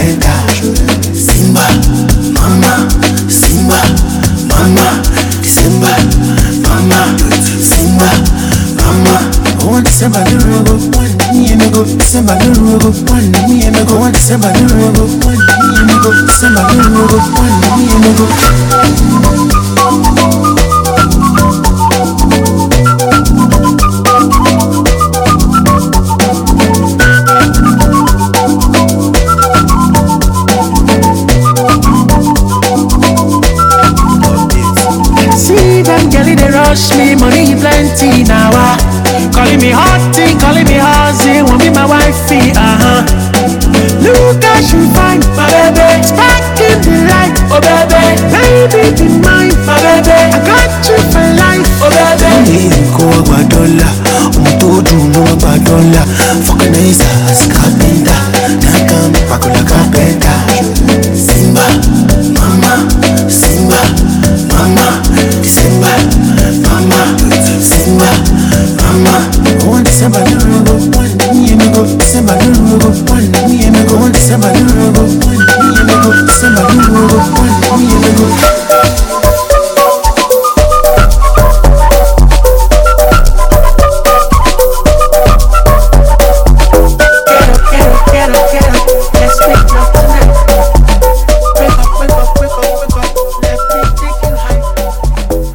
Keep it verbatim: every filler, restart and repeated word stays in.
carpenter. Simba, mama, Simba, mama, Simba, mama, Simba, mama. Oh, December the rogo, one me and me go. December the rogo, one me and me go. Oh, December the rogo, one me and me go. December the rogo, one me and me go. See them girl they rush me, money plenty now. Uh. Calling me hottie, calling me huzzy, want be my wifey, uh-huh. Look how she fine, my baby, sparking the light, oh baby. Baby be mine, my baby, I got you for life, oh baby. Go a dollar, um to do no a dollar. Vulcanizers, carpenter, nakam, pakola carpenter. Simba, mama, Simba, mama, Simba, mama, Simba, mama. Oh, December the rogo, one me and me go. December the rogo, one me and me go. December the rogo, one me and me go. December the